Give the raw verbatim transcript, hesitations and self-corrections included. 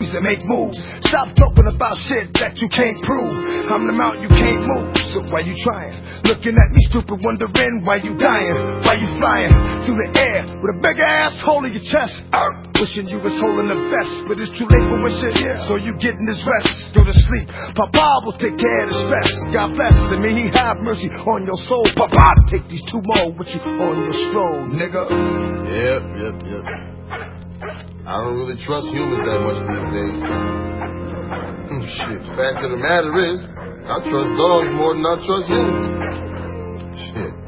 and make moves. Stop talking about shit that you can't prove. I'm the mountain you can't move, so why you trying? Looking at me stupid, wondering why you dying, why you flying through the air with a big ass hole in your chest. Earth, wishing you was holding the vest, but it's too late for wishing, yeah. So you getting this rest, go to sleep. Papa will take care of the stress. God bless, and may He have mercy on your soul. Papa, take these two more with you on your stroll, nigga. Yep, yep, yep. I don't really trust humans that much these days. Hmm, shit, the fact of the matter is, I trust dogs more than I trust humans. Shit.